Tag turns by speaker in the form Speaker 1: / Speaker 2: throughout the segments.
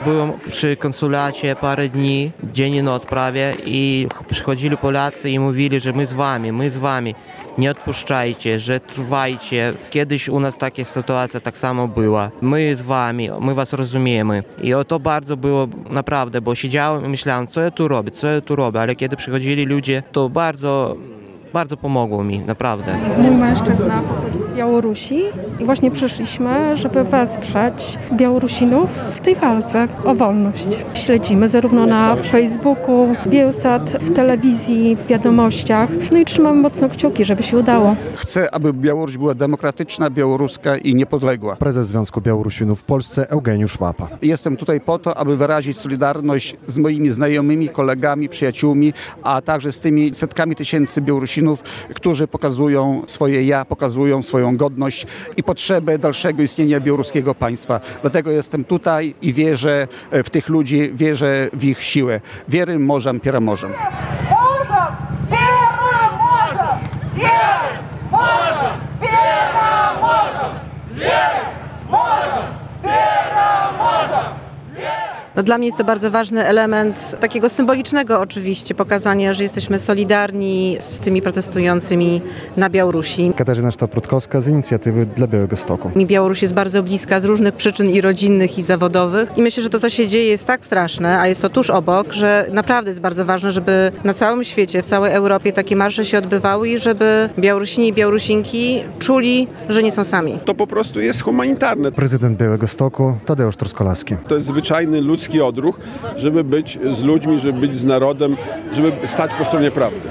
Speaker 1: Byłem przy konsulacie parę dni, dzień i noc prawie i przychodzili Polacy i mówili, że my z wami, nie odpuszczajcie, że trwajcie. Kiedyś u nas taka sytuacja tak samo była. My z wami, my was rozumiemy. I to bardzo było naprawdę, bo siedziałem i myślałem, co ja tu robię, ale kiedy przychodzili ludzie, to bardzo pomogło mi, naprawdę.
Speaker 2: Mój mężczyzna pochodzi z Białorusi i właśnie przyszliśmy, żeby wesprzeć Białorusinów w tej walce o wolność. Śledzimy zarówno na Facebooku, Biełsat, w telewizji, w wiadomościach. No i trzymamy mocno kciuki, żeby się udało.
Speaker 3: Chcę, aby Białoruś była demokratyczna, białoruska i niepodległa.
Speaker 4: Prezes Związku Białorusinów w Polsce Eugeniusz Łapa.
Speaker 3: Jestem tutaj po to, aby wyrazić solidarność z moimi znajomymi, kolegami, przyjaciółmi, a także z tymi setkami tysięcy Białorusinów, którzy pokazują swoje ja, pokazują swoją godność i potrzebę dalszego istnienia białoruskiego państwa. Dlatego jestem tutaj i wierzę w tych ludzi, wierzę w ich siłę. Wiery morzem, pieramorzem.
Speaker 5: No dla mnie jest to bardzo ważny element takiego symbolicznego oczywiście, pokazania, że jesteśmy solidarni z tymi protestującymi na Białorusi.
Speaker 4: Katarzyna Sztop-Rutkowska z inicjatywy dla Białegostoku.
Speaker 5: Mi Białoruś jest bardzo bliska z różnych przyczyn i rodzinnych, i zawodowych. I myślę, że to, co się dzieje, jest tak straszne, a jest to tuż obok, że naprawdę jest bardzo ważne, żeby na całym świecie, w całej Europie takie marsze się odbywały i żeby Białorusini i Białorusinki czuli, że nie są sami.
Speaker 6: To po prostu jest humanitarne.
Speaker 4: Prezydent Białegostoku Tadeusz Truskolaski.
Speaker 6: To jest zwyczajny ludzki odruch, żeby być z ludźmi, żeby być z narodem, żeby stać po stronie prawdy.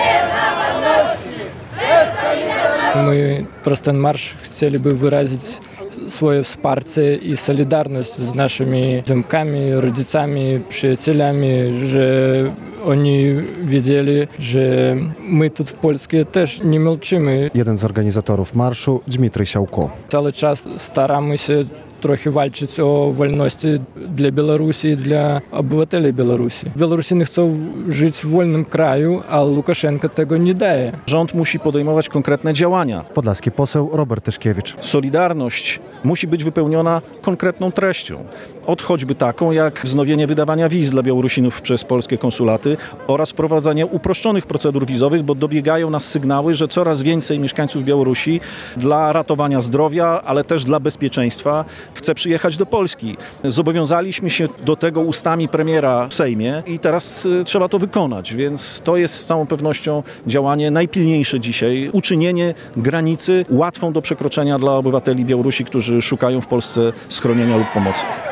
Speaker 7: My przez ten marsz chcieliby wyrazić swoje wsparcie i solidarność z naszymi ziomkami, rodzicami, przyjacielami, że oni wiedzieli, że my tu w Polsce też nie milczymy.
Speaker 4: Jeden z organizatorów marszu, Dmitry Siałko.
Speaker 7: Cały czas staramy się trochę walczyć o wolności dla Białorusi i dla obywateli Białorusi. Białorusini chcą żyć w wolnym kraju, a Łukaszenka tego nie daje.
Speaker 8: Rząd musi podejmować konkretne działania.
Speaker 4: Podlaski poseł Robert Tyszkiewicz.
Speaker 8: Solidarność musi być wypełniona konkretną treścią. Od choćby taką jak wznowienie wydawania wiz dla Białorusinów przez polskie konsulaty oraz wprowadzenie uproszczonych procedur wizowych, bo dobiegają nas sygnały, że coraz więcej mieszkańców Białorusi dla ratowania zdrowia, ale też dla bezpieczeństwa chce przyjechać do Polski. Zobowiązaliśmy się do tego ustami premiera w Sejmie i teraz trzeba to wykonać, więc to jest z całą pewnością działanie najpilniejsze dzisiaj. Uczynienie granicy łatwą do przekroczenia dla obywateli Białorusi, którzy szukają w Polsce schronienia lub pomocy.